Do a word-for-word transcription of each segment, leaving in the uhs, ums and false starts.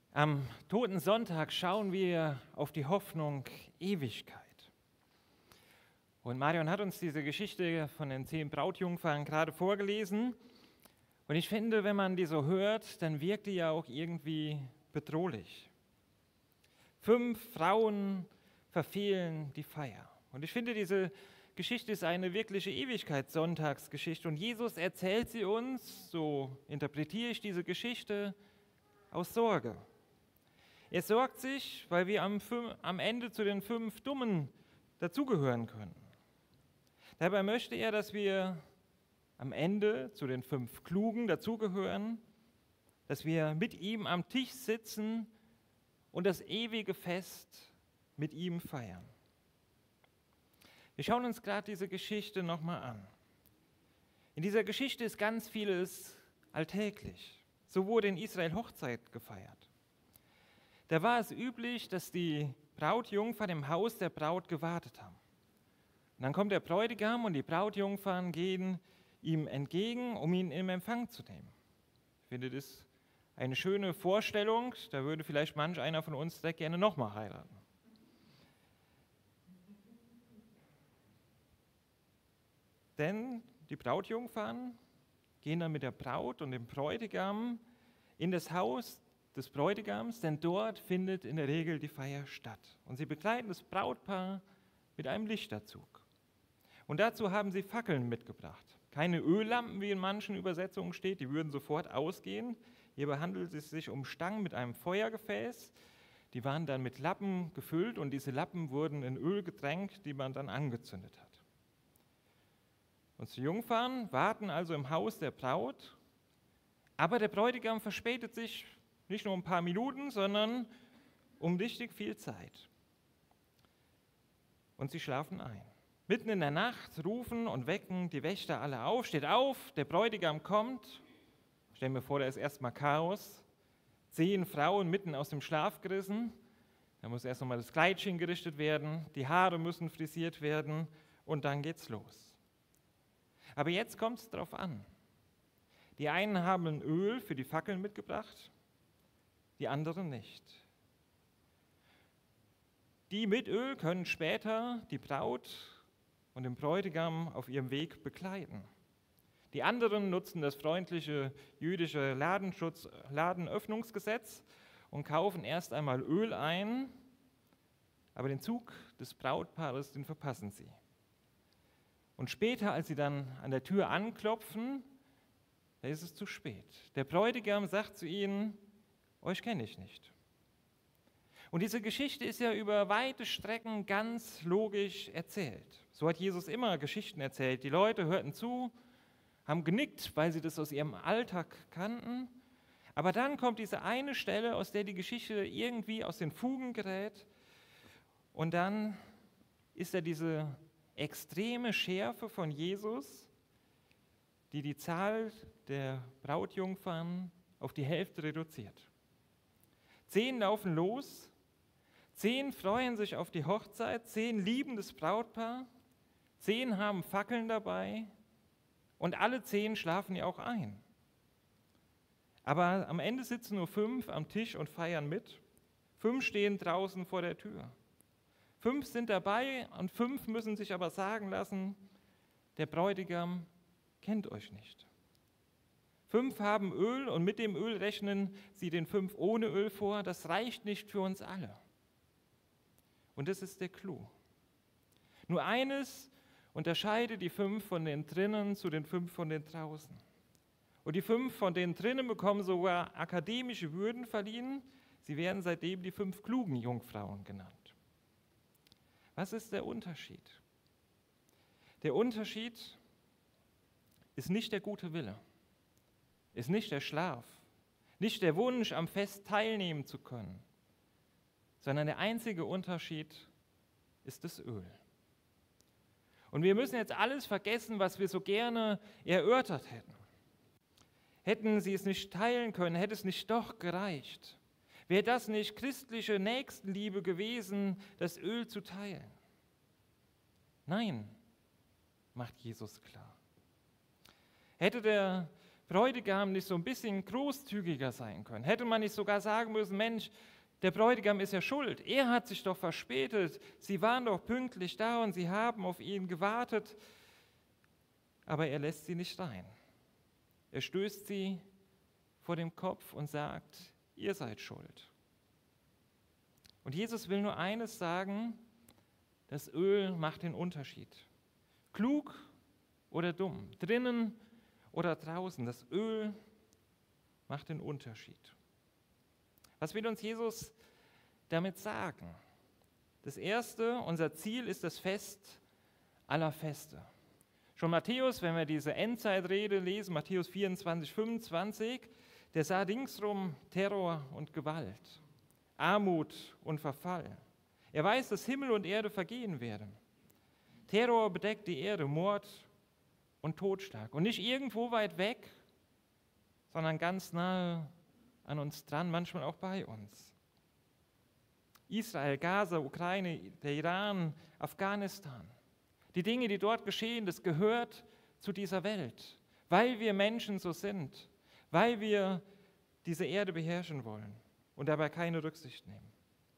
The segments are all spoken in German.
Am Toten Sonntag schauen wir auf die Hoffnung Ewigkeit. Und Marion hat uns diese Geschichte von den zehn Brautjungfern gerade vorgelesen. Und ich finde, wenn man die so hört, dann wirkt die ja auch irgendwie bedrohlich. Fünf Frauen verfehlen die Feier. Und ich finde, diese Geschichte ist eine wirkliche Ewigkeitssonntagsgeschichte. Und Jesus erzählt sie uns, so interpretiere ich diese Geschichte, aus Sorge. Er sorgt sich, weil wir am, am Ende zu den fünf Dummen dazugehören können. Dabei möchte er, dass wir am Ende zu den fünf Klugen dazugehören, dass wir mit ihm am Tisch sitzen und das ewige Fest mit ihm feiern. Wir schauen uns gerade diese Geschichte nochmal an. In dieser Geschichte ist ganz vieles alltäglich. So wurde in Israel Hochzeit gefeiert. Da war es üblich, dass die Brautjungfern im Haus der Braut gewartet haben. Und dann kommt der Bräutigam und die Brautjungfern gehen ihm entgegen, um ihn in Empfang zu nehmen. Ich finde das eine schöne Vorstellung, da würde vielleicht manch einer von uns direkt gerne nochmal heiraten. Denn die Brautjungfern gehen dann mit der Braut und dem Bräutigam in das Haus des Bräutigams, denn dort findet in der Regel die Feier statt. Und sie begleiten das Brautpaar mit einem Lichterzug. Und dazu haben sie Fackeln mitgebracht. Keine Öllampen, wie in manchen Übersetzungen steht, die würden sofort ausgehen. Hierbei handelt es sich um Stangen mit einem Feuergefäß. Die waren dann mit Lappen gefüllt und diese Lappen wurden in Öl getränkt, die man dann angezündet hat. Und die Jungfern warten also im Haus der Braut, aber der Bräutigam verspätet sich nicht nur ein paar Minuten, sondern um richtig viel Zeit. Und sie schlafen ein. Mitten in der Nacht rufen und wecken die Wächter alle auf. Steht auf, der Bräutigam kommt. Stell mir vor, da ist erstmal Chaos. Zehn Frauen mitten aus dem Schlaf gerissen. Da muss erst nochmal das Kleidchen gerichtet werden, die Haare müssen frisiert werden und dann geht's los. Aber jetzt kommt es darauf an. Die einen haben Öl für die Fackeln mitgebracht, die anderen nicht. Die mit Öl können später die Braut und den Bräutigam auf ihrem Weg begleiten. Die anderen nutzen das freundliche jüdische Ladenschutz, Ladenöffnungsgesetz und kaufen erst einmal Öl ein, aber den Zug des Brautpaares, den verpassen sie. Und später, als sie dann an der Tür anklopfen, da ist es zu spät. Der Bräutigam sagt zu ihnen: Euch kenne ich nicht. Und diese Geschichte ist ja über weite Strecken ganz logisch erzählt. So hat Jesus immer Geschichten erzählt. Die Leute hörten zu, haben genickt, weil sie das aus ihrem Alltag kannten. Aber dann kommt diese eine Stelle, aus der die Geschichte irgendwie aus den Fugen gerät. Und dann ist da diese extreme Schärfe von Jesus, die die Zahl der Brautjungfern auf die Hälfte reduziert. Zehn laufen los, zehn freuen sich auf die Hochzeit, zehn lieben das Brautpaar, zehn haben Fackeln dabei und alle zehn schlafen ja auch ein. Aber am Ende sitzen nur fünf am Tisch und feiern mit, fünf stehen draußen vor der Tür. Fünf sind dabei und fünf müssen sich aber sagen lassen, der Bräutigam kennt euch nicht. Fünf haben Öl und mit dem Öl rechnen sie den fünf ohne Öl vor. Das reicht nicht für uns alle. Und das ist der Clou. Nur eines unterscheidet die fünf von den drinnen zu den fünf von den draußen. Und die fünf von den drinnen bekommen sogar akademische Würden verliehen. Sie werden seitdem die fünf klugen Jungfrauen genannt. Was ist der Unterschied? Der Unterschied ist nicht der gute Wille, ist nicht der Schlaf, nicht der Wunsch, am Fest teilnehmen zu können, sondern der einzige Unterschied ist das Öl. Und wir müssen jetzt alles vergessen, was wir so gerne erörtert hätten. Hätten sie es nicht teilen können, hätte es nicht doch gereicht. Wäre das nicht christliche Nächstenliebe gewesen, das Öl zu teilen? Nein, macht Jesus klar. Hätte der Bräutigam nicht so ein bisschen großzügiger sein können? Hätte man nicht sogar sagen müssen, Mensch, der Bräutigam ist ja schuld. Er hat sich doch verspätet. Sie waren doch pünktlich da und sie haben auf ihn gewartet. Aber er lässt sie nicht rein. Er stößt sie vor dem Kopf und sagt, ihr seid schuld. Und Jesus will nur eines sagen, das Öl macht den Unterschied. Klug oder dumm, drinnen oder draußen, das Öl macht den Unterschied. Was will uns Jesus damit sagen? Das Erste, unser Ziel ist das Fest aller Feste. Schon Matthäus, wenn wir diese Endzeitrede lesen, Matthäus vierundzwanzig, fünfundzwanzig, der sah ringsrum Terror und Gewalt, Armut und Verfall. Er weiß, dass Himmel und Erde vergehen werden. Terror bedeckt die Erde, Mord und Totschlag. Und nicht irgendwo weit weg, sondern ganz nahe an uns dran, manchmal auch bei uns. Israel, Gaza, Ukraine, der Iran, Afghanistan. Die Dinge, die dort geschehen, das gehört zu dieser Welt, weil wir Menschen so sind, weil wir diese Erde beherrschen wollen und dabei keine Rücksicht nehmen.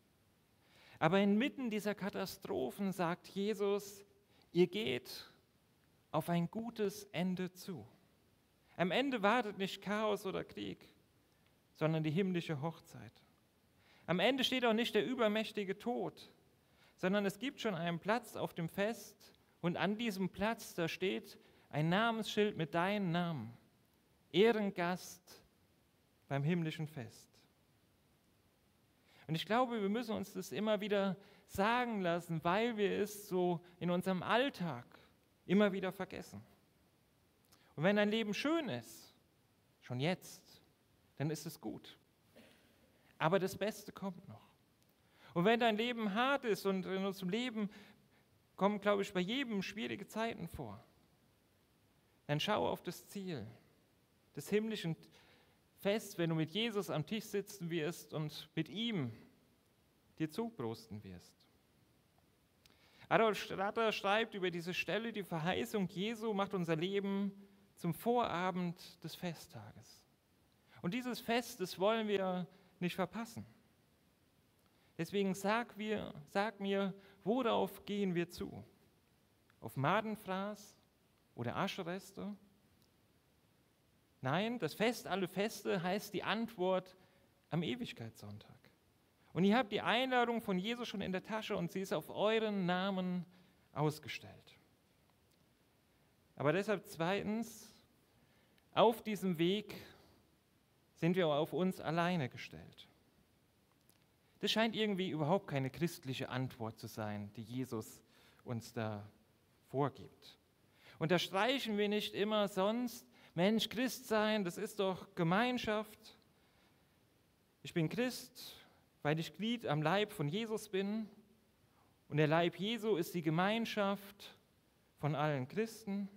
Aber inmitten dieser Katastrophen sagt Jesus, ihr geht auf ein gutes Ende zu. Am Ende wartet nicht Chaos oder Krieg, sondern die himmlische Hochzeit. Am Ende steht auch nicht der übermächtige Tod, sondern es gibt schon einen Platz auf dem Fest und an diesem Platz, da steht ein Namensschild mit deinem Namen. Ehrengast beim himmlischen Fest. Und ich glaube, wir müssen uns das immer wieder sagen lassen, weil wir es so in unserem Alltag immer wieder vergessen. Und wenn dein Leben schön ist, schon jetzt, dann ist es gut. Aber das Beste kommt noch. Und wenn dein Leben hart ist und in unserem Leben kommen, glaube ich, bei jedem schwierige Zeiten vor, dann schau auf das Ziel des himmlischen Fests, wenn du mit Jesus am Tisch sitzen wirst und mit ihm dir zuprosten wirst. Adolf Stratter schreibt über diese Stelle, die Verheißung Jesu macht unser Leben zum Vorabend des Festtages. Und dieses Fest, das wollen wir nicht verpassen. Deswegen sag, wir, sag mir, worauf gehen wir zu? Auf Madenfraß oder Aschereste? Nein, das Fest aller Feste heißt die Antwort am Ewigkeitssonntag. Und ihr habt die Einladung von Jesus schon in der Tasche und sie ist auf euren Namen ausgestellt. Aber deshalb zweitens, auf diesem Weg sind wir auf uns alleine gestellt. Das scheint irgendwie überhaupt keine christliche Antwort zu sein, die Jesus uns da vorgibt. Unterstreichen wir nicht immer sonst, Mensch, Christ sein, das ist doch Gemeinschaft. Ich bin Christ, weil ich Glied am Leib von Jesus bin. Und der Leib Jesu ist die Gemeinschaft von allen Christen.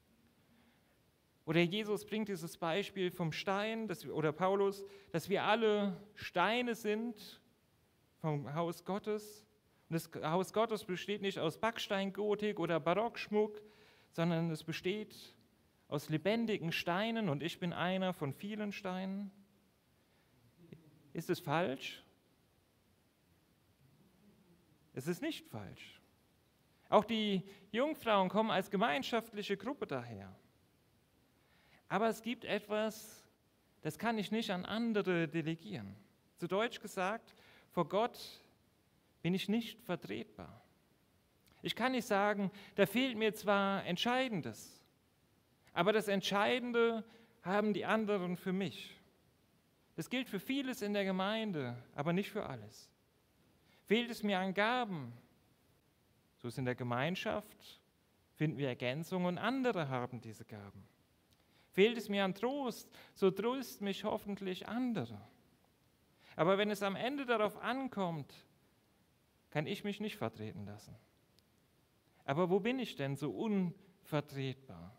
Oder Jesus bringt dieses Beispiel vom Stein, dass wir, oder Paulus, dass wir alle Steine sind vom Haus Gottes. Und das Haus Gottes besteht nicht aus Backsteingotik oder Barockschmuck, sondern es besteht aus lebendigen Steinen und ich bin einer von vielen Steinen. Ist es falsch? Es ist nicht falsch. Auch die Jungfrauen kommen als gemeinschaftliche Gruppe daher. Aber es gibt etwas, das kann ich nicht an andere delegieren. Zu Deutsch gesagt, vor Gott bin ich nicht vertretbar. Ich kann nicht sagen, da fehlt mir zwar Entscheidendes, aber das Entscheidende haben die anderen für mich. Das gilt für vieles in der Gemeinde, aber nicht für alles. Fehlt es mir an Gaben, so ist in der Gemeinschaft, finden wir Ergänzungen und andere haben diese Gaben. Fehlt es mir an Trost, so tröst mich hoffentlich andere. Aber wenn es am Ende darauf ankommt, kann ich mich nicht vertreten lassen. Aber wo bin ich denn so unvertretbar?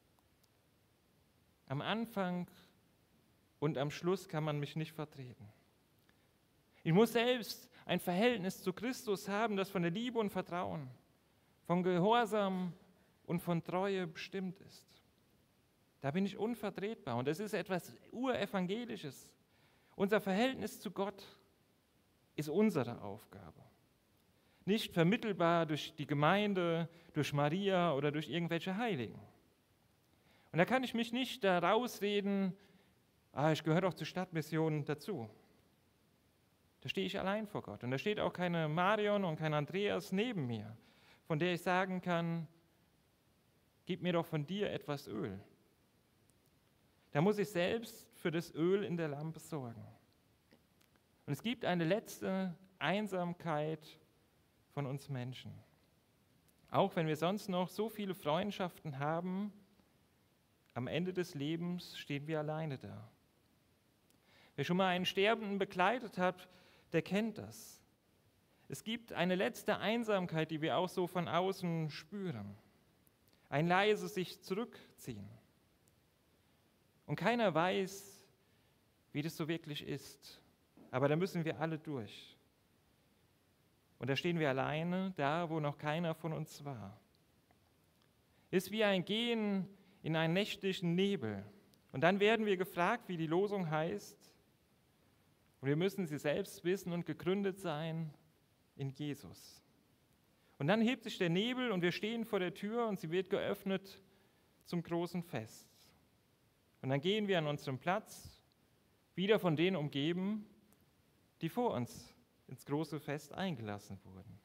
Am Anfang und am Schluss kann man mich nicht vertreten. Ich muss selbst ein Verhältnis zu Christus haben, das von der Liebe und Vertrauen, von Gehorsam und von Treue bestimmt ist. Da bin ich unvertretbar und das ist etwas Urevangelisches. Unser Verhältnis zu Gott ist unsere Aufgabe. Nicht vermittelbar durch die Gemeinde, durch Maria oder durch irgendwelche Heiligen. Und da kann ich mich nicht da rausreden, ah, ich gehöre doch zur Stadtmission dazu. Da stehe ich allein vor Gott. Und da steht auch keine Marion und kein Andreas neben mir, von der ich sagen kann, gib mir doch von dir etwas Öl. Da muss ich selbst für das Öl in der Lampe sorgen. Und es gibt eine letzte Einsamkeit von uns Menschen. Auch wenn wir sonst noch so viele Freundschaften haben, am Ende des Lebens stehen wir alleine da. Wer schon mal einen Sterbenden begleitet hat, der kennt das. Es gibt eine letzte Einsamkeit, die wir auch so von außen spüren. Ein leises sich zurückziehen. Und keiner weiß, wie das so wirklich ist. Aber da müssen wir alle durch. Und da stehen wir alleine, da wo noch keiner von uns war. Ist wie ein Gehen in einen nächtlichen Nebel. Und dann werden wir gefragt, wie die Losung heißt. Und wir müssen sie selbst wissen und gegründet sein in Jesus. Und dann hebt sich der Nebel und wir stehen vor der Tür und sie wird geöffnet zum großen Fest. Und dann gehen wir an unserem Platz, wieder von denen umgeben, die vor uns ins große Fest eingelassen wurden.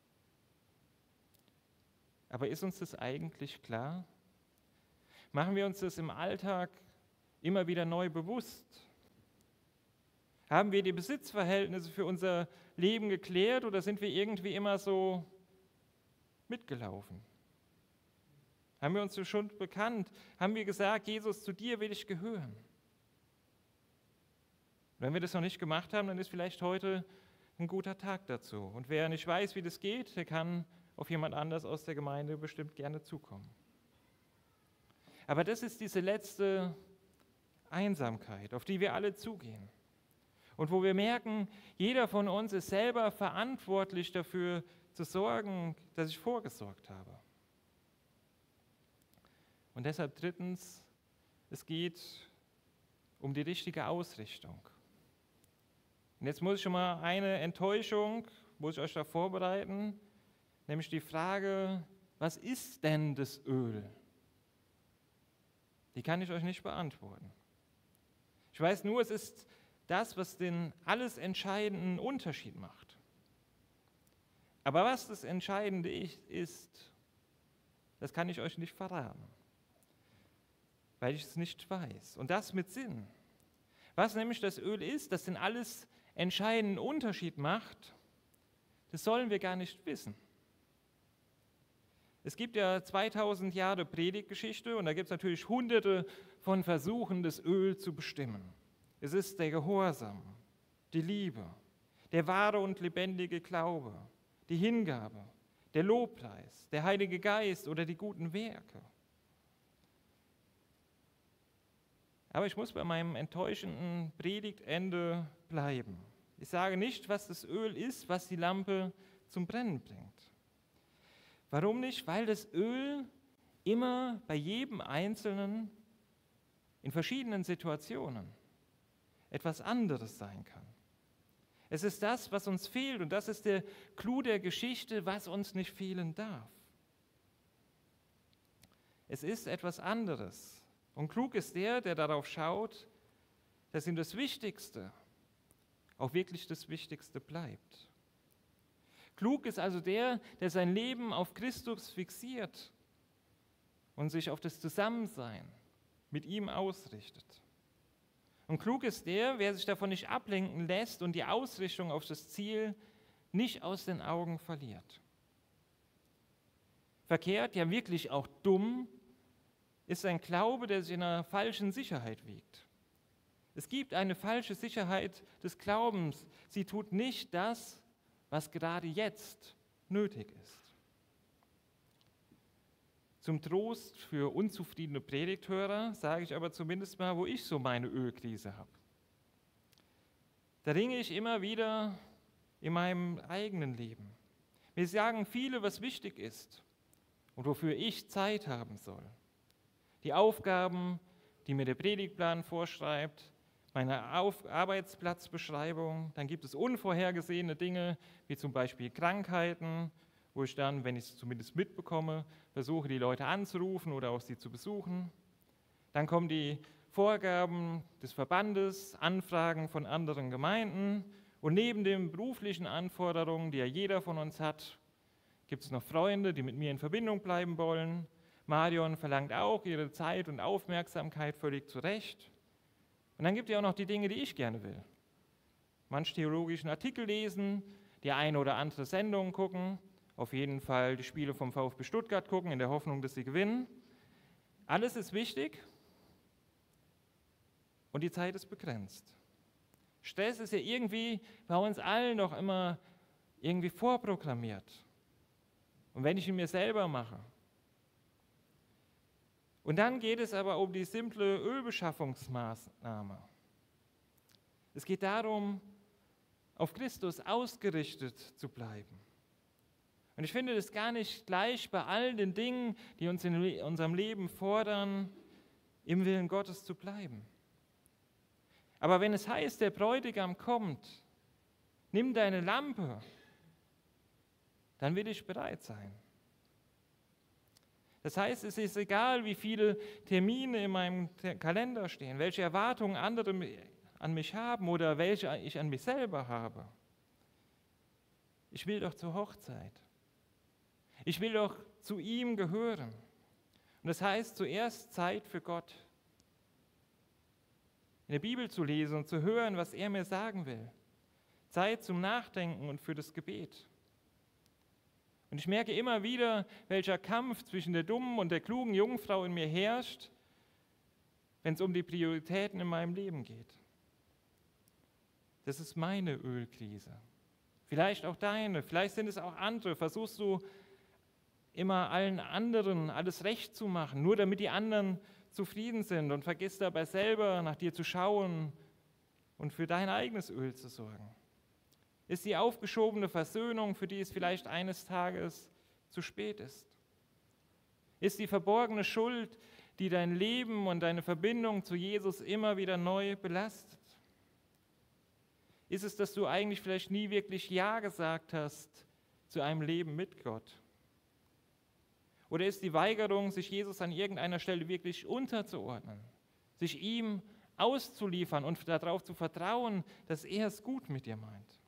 Aber ist uns das eigentlich klar? Machen wir uns das im Alltag immer wieder neu bewusst? Haben wir die Besitzverhältnisse für unser Leben geklärt oder sind wir irgendwie immer so mitgelaufen? Haben wir uns so schon bekannt? Haben wir gesagt, Jesus, zu dir will ich gehören? Wenn wir das noch nicht gemacht haben, dann ist vielleicht heute ein guter Tag dazu. Und wer nicht weiß, wie das geht, der kann auf jemand anders aus der Gemeinde bestimmt gerne zukommen. Aber das ist diese letzte Einsamkeit, auf die wir alle zugehen. Und wo wir merken, jeder von uns ist selber verantwortlich dafür zu sorgen, dass ich vorgesorgt habe. Und deshalb drittens, es geht um die richtige Ausrichtung. Und jetzt muss ich schon mal eine Enttäuschung, muss ich euch da vorbereiten, nämlich die Frage, was ist denn das Öl? Die kann ich euch nicht beantworten. Ich weiß nur, es ist das, was den alles entscheidenden Unterschied macht. Aber was das Entscheidende ist, das kann ich euch nicht verraten, weil ich es nicht weiß. Und das mit Sinn. Was nämlich das Öl ist, das den alles entscheidenden Unterschied macht, das sollen wir gar nicht wissen. Es gibt ja zweitausend Jahre Predigtgeschichte und da gibt es natürlich hunderte von Versuchen, das Öl zu bestimmen. Es ist der Gehorsam, die Liebe, der wahre und lebendige Glaube, die Hingabe, der Lobpreis, der Heilige Geist oder die guten Werke. Aber ich muss bei meinem enttäuschenden Predigtende bleiben. Ich sage nicht, was das Öl ist, was die Lampe zum Brennen bringt. Warum nicht? Weil das Öl immer bei jedem Einzelnen in verschiedenen Situationen etwas anderes sein kann. Es ist das, was uns fehlt und das ist der Clou der Geschichte, was uns nicht fehlen darf. Es ist etwas anderes. Und klug ist der, der darauf schaut, dass ihm das Wichtigste auch wirklich das Wichtigste bleibt. Klug ist also der, der sein Leben auf Christus fixiert und sich auf das Zusammensein mit ihm ausrichtet. Und klug ist der, wer sich davon nicht ablenken lässt und die Ausrichtung auf das Ziel nicht aus den Augen verliert. Verkehrt, ja wirklich auch dumm, ist ein Glaube, der sich in einer falschen Sicherheit wiegt. Es gibt eine falsche Sicherheit des Glaubens. Sie tut nicht das, was gerade jetzt nötig ist. Zum Trost für unzufriedene Predigthörer sage ich aber zumindest mal, wo ich so meine Ölkrise habe. Da ringe ich immer wieder in meinem eigenen Leben. Mir sagen viele, was wichtig ist und wofür ich Zeit haben soll. die Aufgaben, die mir der Predigtplan vorschreibt, meine Auf- Arbeitsplatzbeschreibung. Dann gibt es unvorhergesehene Dinge, wie zum Beispiel Krankheiten, wo ich dann, wenn ich es zumindest mitbekomme, versuche, die Leute anzurufen oder auch sie zu besuchen. Dann kommen die Vorgaben des Verbandes, Anfragen von anderen Gemeinden und neben den beruflichen Anforderungen, die ja jeder von uns hat, gibt es noch Freunde, die mit mir in Verbindung bleiben wollen. Marion verlangt auch ihre Zeit und Aufmerksamkeit völlig zu Recht. Und dann gibt es ja auch noch die Dinge, die ich gerne will. Manch theologischen Artikel lesen, die eine oder andere Sendung gucken, auf jeden Fall die Spiele vom VfB Stuttgart gucken, in der Hoffnung, dass sie gewinnen. Alles ist wichtig und die Zeit ist begrenzt. Stress ist ja irgendwie bei uns allen noch immer irgendwie vorprogrammiert. Und wenn ich ihn mir selber mache. Und dann geht es aber um die simple Ölbeschaffungsmaßnahme. Es geht darum, auf Christus ausgerichtet zu bleiben. Und ich finde das gar nicht gleich bei all den Dingen, die uns in unserem Leben fordern, im Willen Gottes zu bleiben. Aber wenn es heißt, der Bräutigam kommt, nimm deine Lampe, dann will ich bereit sein. Das heißt, es ist egal, wie viele Termine in meinem Kalender stehen, welche Erwartungen andere an mich haben oder welche ich an mich selber habe. Ich will doch zur Hochzeit. Ich will doch zu ihm gehören. Und das heißt zuerst Zeit für Gott. In der Bibel zu lesen und zu hören, was er mir sagen will. Zeit zum Nachdenken und für das Gebet. Und ich merke immer wieder, welcher Kampf zwischen der dummen und der klugen Jungfrau in mir herrscht, wenn es um die Prioritäten in meinem Leben geht. Das ist meine Ölkrise. Vielleicht auch deine, vielleicht sind es auch andere. Versuchst du immer allen anderen alles recht zu machen, nur damit die anderen zufrieden sind und vergisst dabei selber nach dir zu schauen und für dein eigenes Öl zu sorgen. Ist die aufgeschobene Versöhnung, für die es vielleicht eines Tages zu spät ist? Ist die verborgene Schuld, die dein Leben und deine Verbindung zu Jesus immer wieder neu belastet? Ist es, dass du eigentlich vielleicht nie wirklich Ja gesagt hast zu einem Leben mit Gott? Oder ist die Weigerung, sich Jesus an irgendeiner Stelle wirklich unterzuordnen, sich ihm auszuliefern und darauf zu vertrauen, dass er es gut mit dir meint?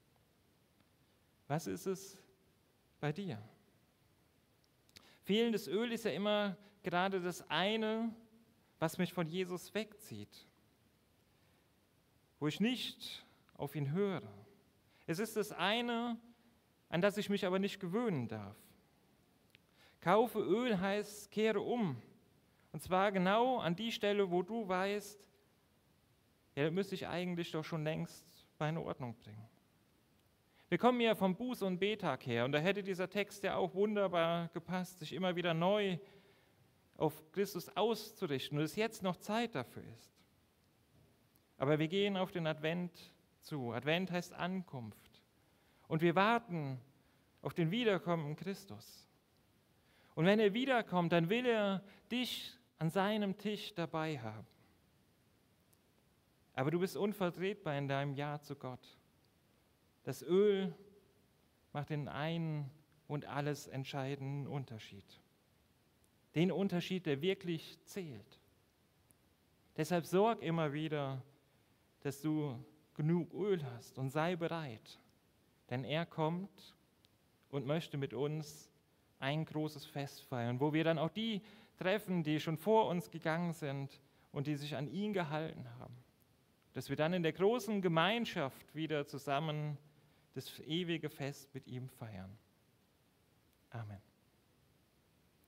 Was ist es bei dir? Fehlendes Öl ist ja immer gerade das eine, was mich von Jesus wegzieht, wo ich nicht auf ihn höre. Es ist das eine, an das ich mich aber nicht gewöhnen darf. Kaufe Öl heißt, kehre um. Und zwar genau an die Stelle, wo du weißt, ja, da müsste ich eigentlich doch schon längst bei in Ordnung bringen. Wir kommen ja vom Buß- und Betag her und da hätte dieser Text ja auch wunderbar gepasst, sich immer wieder neu auf Christus auszurichten und es jetzt noch Zeit dafür ist. Aber wir gehen auf den Advent zu. Advent heißt Ankunft. Und wir warten auf den Wiederkommen Christus. Und wenn er wiederkommt, dann will er dich an seinem Tisch dabei haben. Aber du bist unvertretbar in deinem Ja zu Gott. Das Öl macht den einen und alles entscheidenden Unterschied. Den Unterschied, der wirklich zählt. Deshalb sorg immer wieder, dass du genug Öl hast und sei bereit. Denn er kommt und möchte mit uns ein großes Fest feiern, wo wir dann auch die treffen, die schon vor uns gegangen sind und die sich an ihn gehalten haben. Dass wir dann in der großen Gemeinschaft wieder zusammen das ewige Fest mit ihm feiern. Amen.